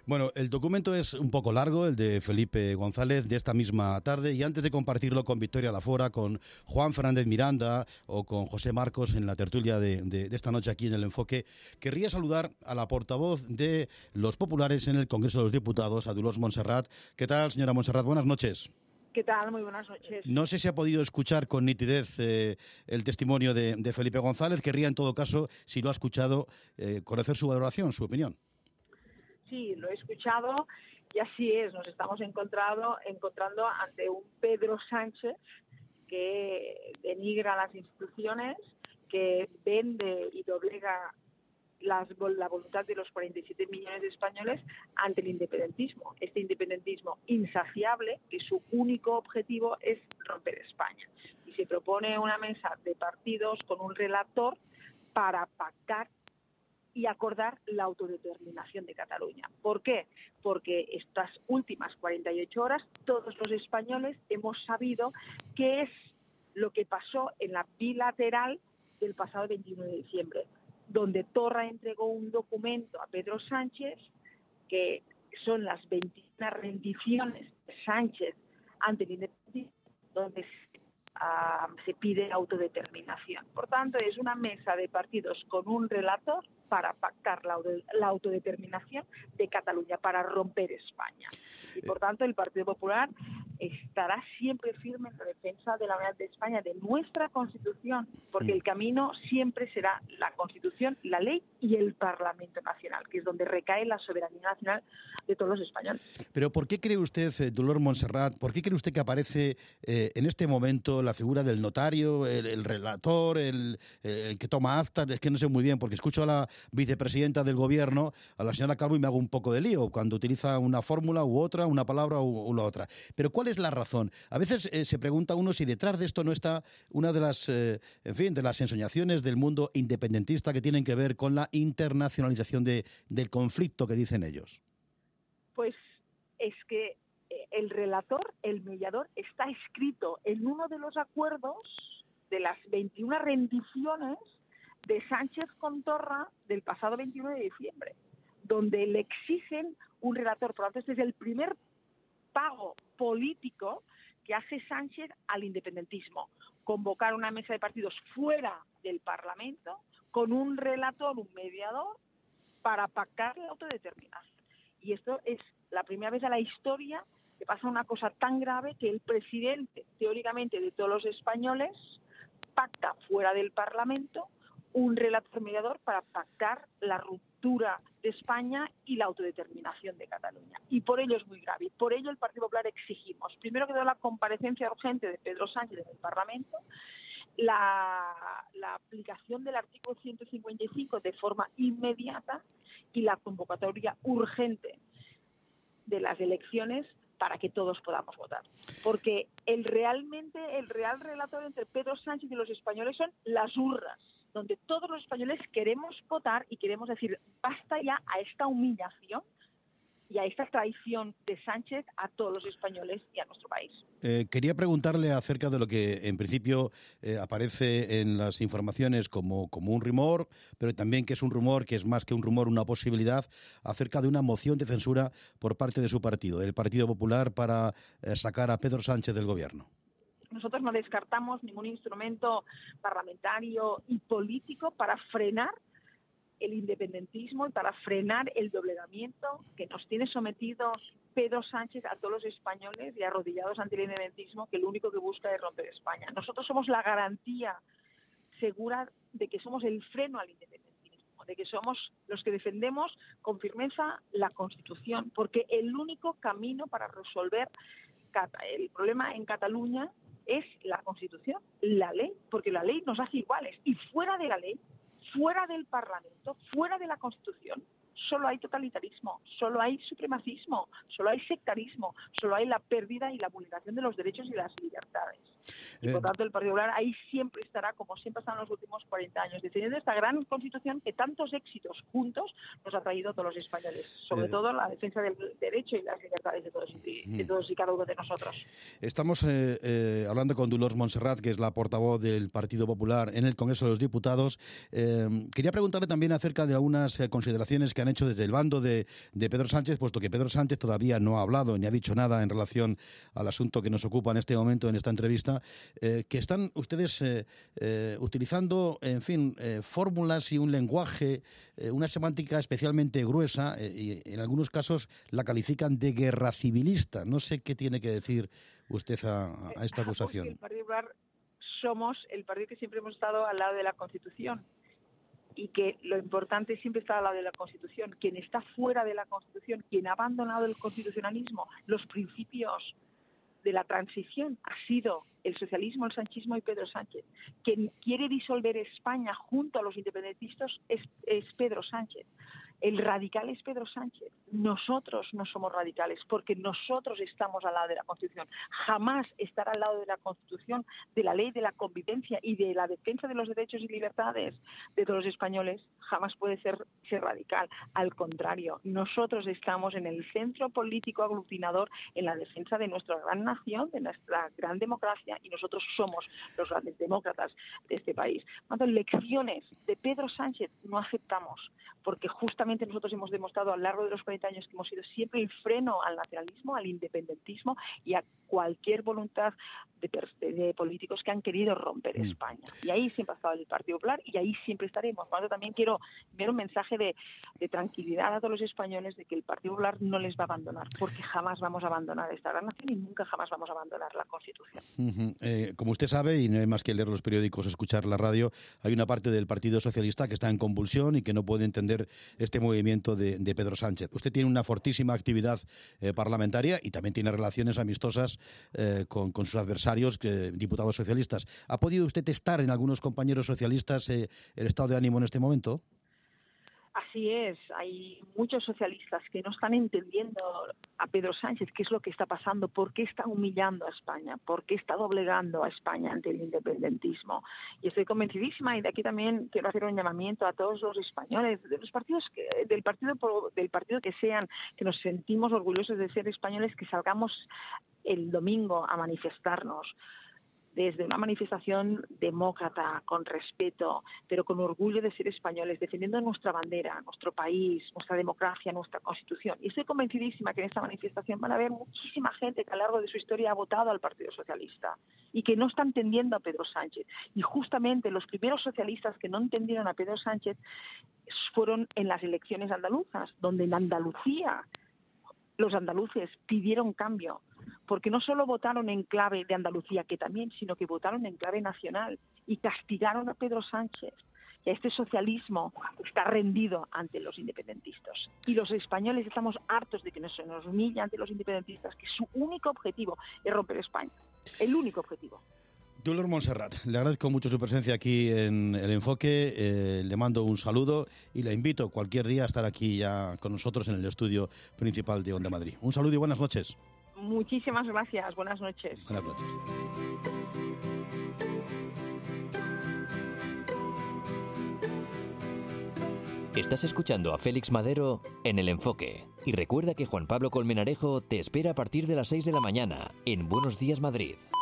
Bueno, el documento es un poco largo, el de Felipe González, de esta misma tarde, y antes de compartirlo con Victoria Lafora, con Juan Fernández Miranda o con José Marcos en la tertulia de esta noche aquí en El Enfoque, querría saludar a la portavoz de los populares en el Congreso de los Diputados, a Dolors Montserrat. ¿Qué tal, señora Montserrat? Buenas noches. ¿Qué tal? Muy buenas noches. No sé si ha podido escuchar con nitidez el testimonio de Felipe González. Querría, en todo caso, si lo ha escuchado, conocer su valoración, su opinión. Sí, lo he escuchado y así es. Nos estamos encontrando ante un Pedro Sánchez que denigra las instituciones, que vende y doblega la voluntad de los 47 millones de españoles ante el independentismo. Este independentismo insaciable, que su único objetivo es romper España. Y se propone una mesa de partidos con un relator para pactar y acordar la autodeterminación de Cataluña. ¿Por qué? Porque estas últimas 48 horas todos los españoles hemos sabido qué es lo que pasó en la bilateral del pasado 21 de diciembre, donde Torra entregó un documento a Pedro Sánchez, que son las 21 rendiciones de Sánchez ante el independentismo, donde se pide autodeterminación. Por tanto, es una mesa de partidos con un relator para pactar la autodeterminación de Cataluña, para romper España. Y por tanto, el Partido Popular estará siempre firme en la defensa de la unidad de España, de nuestra Constitución, porque el camino siempre será la Constitución, la ley y el Parlamento Nacional, que es donde recae la soberanía nacional de todos los españoles. Pero ¿por qué cree usted, Dolors Montserrat, por qué cree usted que aparece en este momento la figura del notario, el relator, el que toma actas? Es que no sé muy bien, porque escucho a la vicepresidenta del Gobierno, a la señora Calvo, y me hago un poco de lío cuando utiliza una fórmula u otra, una palabra u la otra. Pero ¿cuál es la razón? A veces se pregunta uno si detrás de esto no está una de las, de las ensoñaciones del mundo independentista que tienen que ver con la internacionalización del conflicto que dicen ellos. Pues es que el relator, el mediador, está escrito en uno de los acuerdos de las 21 rendiciones de Sánchez con Torra del pasado 21 de diciembre, donde le exigen un relator. Por lo tanto, este es el primer pago político que hace Sánchez al independentismo: convocar una mesa de partidos fuera del Parlamento con un relator, un mediador, para pactar la autodeterminación. Y esto es la primera vez en la historia que pasa una cosa tan grave, que el presidente, teóricamente de todos los españoles, pacta fuera del Parlamento un relator mediador para pactar la ruptura de España y la autodeterminación de Cataluña. Y por ello es muy grave. Y por ello el Partido Popular exigimos, primero que todo, la comparecencia urgente de Pedro Sánchez en el Parlamento, la aplicación del artículo 155 de forma inmediata y la convocatoria urgente de las elecciones para que todos podamos votar. Porque el real relator entre Pedro Sánchez y los españoles son las urnas, donde todos los españoles queremos votar y queremos decir basta ya a esta humillación y a esta traición de Sánchez a todos los españoles y a nuestro país. Quería preguntarle acerca de lo que en principio aparece en las informaciones como un rumor, pero también que es un rumor, que es más que un rumor, una posibilidad, acerca de una moción de censura por parte de su partido, del Partido Popular, para sacar a Pedro Sánchez del Gobierno. Nosotros no descartamos ningún instrumento parlamentario y político para frenar el independentismo y para frenar el doblegamiento que nos tiene sometidos Pedro Sánchez a todos los españoles y arrodillados ante el independentismo, que lo único que busca es romper España. Nosotros somos la garantía segura de que somos el freno al independentismo, de que somos los que defendemos con firmeza la Constitución, porque el único camino para resolver el problema en Cataluña es la Constitución, la ley, porque la ley nos hace iguales. Y fuera de la ley, fuera del Parlamento, fuera de la Constitución, solo hay totalitarismo, solo hay supremacismo, solo hay sectarismo, solo hay la pérdida y la vulneración de los derechos y las libertades. Y por tanto el Partido Popular ahí siempre estará, como siempre ha estado en los últimos 40 años, defendiendo esta gran Constitución que tantos éxitos juntos nos ha traído a todos los españoles, sobre todo la defensa del derecho y las libertades de todos y cada uno de nosotros. Estamos hablando con Dolors Montserrat, que es la portavoz del Partido Popular en el Congreso de los Diputados. Quería preguntarle también acerca de algunas consideraciones que han han hecho desde el bando de Pedro Sánchez, puesto que Pedro Sánchez todavía no ha hablado ni ha dicho nada en relación al asunto que nos ocupa en este momento, en esta entrevista, que están ustedes utilizando, en fin, fórmulas y un lenguaje, una semántica especialmente gruesa, y en algunos casos la califican de guerra civilista. No sé qué tiene que decir usted a esta acusación. Porque el Partido Popular somos el partido que siempre hemos estado al lado de la Constitución, y que lo importante es siempre estar al lado de la Constitución. Quien está fuera de la Constitución, quien ha abandonado el constitucionalismo, los principios de la transición, ha sido el socialismo, el sanchismo y Pedro Sánchez. Quien quiere disolver España junto a los independentistas es Pedro Sánchez. El radical es Pedro Sánchez. Nosotros no somos radicales porque nosotros estamos al lado de la Constitución. Jamás estar al lado de la Constitución, de la ley, de la convivencia y de la defensa de los derechos y libertades de todos los españoles, jamás puede ser radical. Al contrario, nosotros estamos en el centro político aglutinador en la defensa de nuestra gran nación, de nuestra gran democracia, y nosotros somos los grandes demócratas de este país. Cuando lecciones de Pedro Sánchez no aceptamos, porque justamente nosotros hemos demostrado a lo largo de los 40 años que hemos sido siempre el freno al nacionalismo, al independentismo y a cualquier voluntad de políticos que han querido romper España. Y ahí siempre ha estado el Partido Popular y ahí siempre estaremos. Por lo tanto, también quiero enviar un mensaje de tranquilidad a todos los españoles de que el Partido Popular no les va a abandonar, porque jamás vamos a abandonar esta gran nación y nunca jamás vamos a abandonar la Constitución. Como usted sabe, y no hay más que leer los periódicos o escuchar la radio, hay una parte del Partido Socialista que está en convulsión y que no puede entender este movimiento de Pedro Sánchez. Usted tiene una fortísima actividad parlamentaria y también tiene relaciones amistosas con sus adversarios, diputados socialistas. ¿Ha podido usted testar en algunos compañeros socialistas el estado de ánimo en este momento? Así es, hay muchos socialistas que no están entendiendo a Pedro Sánchez qué es lo que está pasando, por qué está humillando a España, por qué está doblegando a España ante el independentismo. Y estoy convencidísima, y de aquí también quiero hacer un llamamiento a todos los españoles, de los partidos del partido que sean, que nos sentimos orgullosos de ser españoles, que salgamos el domingo a manifestarnos. Desde una manifestación demócrata, con respeto, pero con orgullo de ser españoles, defendiendo nuestra bandera, nuestro país, nuestra democracia, nuestra Constitución. Y estoy convencidísima que en esta manifestación van a haber muchísima gente que a lo largo de su historia ha votado al Partido Socialista y que no está entendiendo a Pedro Sánchez. Y justamente los primeros socialistas que no entendieron a Pedro Sánchez fueron en las elecciones andaluzas, donde en Andalucía los andaluces pidieron cambio, porque no solo votaron en clave de Andalucía, que también, sino que votaron en clave nacional y castigaron a Pedro Sánchez. Y este socialismo está rendido ante los independentistas. Y los españoles estamos hartos de que se nos humille ante los independentistas, que su único objetivo es romper España. El único objetivo. Dolor Montserrat, le agradezco mucho su presencia aquí en El Enfoque, le mando un saludo y le invito cualquier día a estar aquí ya con nosotros en el estudio principal de Onda Madrid. Un saludo y buenas noches. Muchísimas gracias, buenas noches. Buenas noches. Estás escuchando a Félix Madero en El Enfoque. Y recuerda que Juan Pablo Colmenarejo te espera a partir de las 6 de la mañana en Buenos Días Madrid.